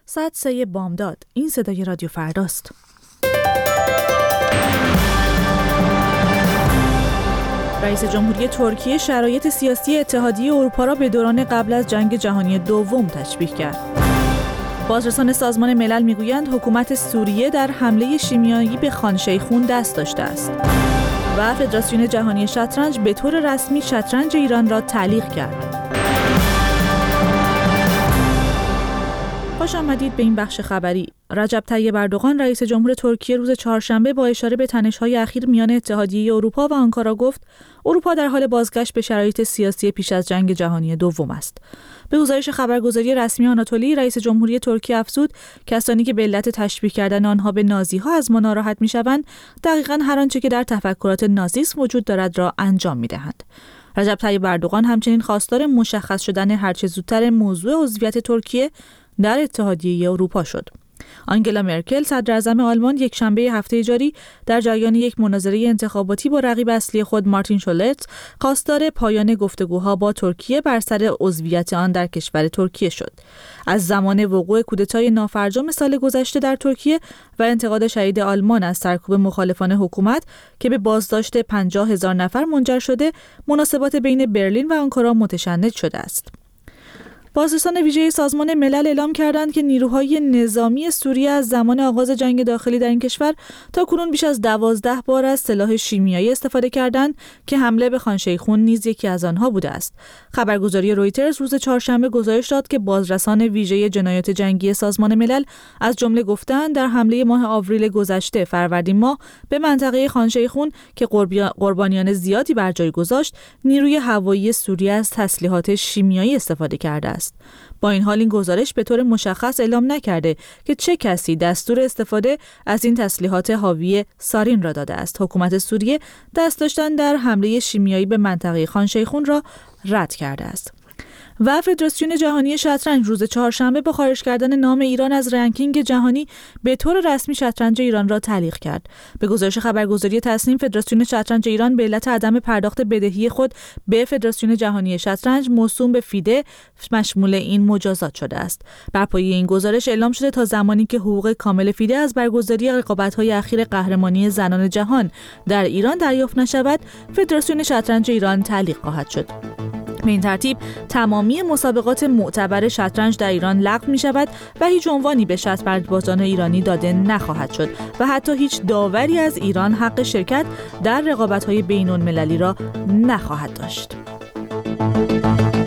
ساعت 3 بامداد. این صدای رادیو فرداست. رئیس جمهوری ترکیه شرایط سیاسی اتحادیه اروپا را به دوران قبل از جنگ جهانی دوم تشبیه کرد. بازرسان سازمان ملل میگویند حکومت سوریه در حمله شیمیایی به خان شیخون دست داشته است. و فدراسیون جهانی شطرنج به طور رسمی شطرنج ایران را تعلیق کرد. خوش آمدید به این بخش خبری. رجب طیب اردوغان رئیس جمهور ترکیه روز چهارشنبه با اشاره به تنش‌های اخیر میان اتحادیه اروپا و آنکارا گفت اروپا در حال بازگشت به شرایط سیاسی پیش از جنگ جهانی دوم است. به گزارش خبرگزاری رسمی آناتولی، رئیس جمهوری ترکیه افزود کسانی که به علت تشبیه کردن آنها به نازی‌ها از ما ناراحت می‌شوند، دقیقاً هر آنچه که در تفکرات نازیسم وجود دارد را انجام می‌دهند. رجب طیب اردوغان همچنین خواستار مشخص شدن هرچه زودتر موضوع عضویت ترکیه در اتحادیه اروپا شد. آنگلا مرکل صدر اعظم آلمان یک شنبه هفته جاری در جریان یک مناظره انتخاباتی با رقیب اصلی خود مارتین شولتز خواستار پایان گفتگوها با ترکیه بر سر عضویت آن در کشور ترکیه شد. از زمان وقوع کودتای نافرجام سال گذشته در ترکیه و انتقاد شدید آلمان از سرکوب مخالفان حکومت که به بازداشت 50,000 نفر منجر شده، مناسبات بین برلین و آنکارا متشنج شده است. بازرسان ویژه سازمان ملل اعلام کردند که نیروهای نظامی سوریه از زمان آغاز جنگ داخلی در این کشور تاکنون بیش از 12 بار از سلاح شیمیایی استفاده کردند که حمله به خان شیخون نیز یکی از آنها بوده است. خبرگزاری رویترز روز چهارشنبه گزارش داد که بازرسان ویژه جنایات جنگی سازمان ملل از جمله گفتند در حمله ماه آوریل گذشته فروردین ماه به منطقه خان شیخون که قربانیان زیادی بر جای گذاشت، نیروی هوایی سوریه از تسلیحات شیمیایی استفاده کرده است. با این حال این گزارش به طور مشخص اعلام نکرده که چه کسی دستور استفاده از این تسلیحات حاوی سارین را داده است. حکومت سوریه دست داشتن در حمله شیمیایی به منطقه خان شیخون را رد کرده است. و فدراسیون جهانی شطرنج روز چهارشنبه با خارج کردن نام ایران از رنکینگ جهانی به طور رسمی شطرنج ایران را تعلیق کرد. به گزارش خبرگزاری تصنیم، فدراسیون شطرنج ایران به علت عدم پرداخت بدهی خود به فدراسیون جهانی شطرنج موسوم به فیده مشمول این مجازات شده است. بر پایه این گزارش اعلام شده تا زمانی که حقوق کامل فیده از برگزاری رقابت‌های اخیر قهرمانی زنان جهان در ایران دریافت نشود، فدراسیون شطرنج ایران تعلیق خواهد شد. به این ترتیب تمامی مسابقات معتبر شطرنج در ایران لغو می شود و هیچ عنوانی به شطرنج‌بازان ایرانی داده نخواهد شد و حتی هیچ داوری از ایران حق شرکت در رقابت‌های بین‌المللی را نخواهد داشت.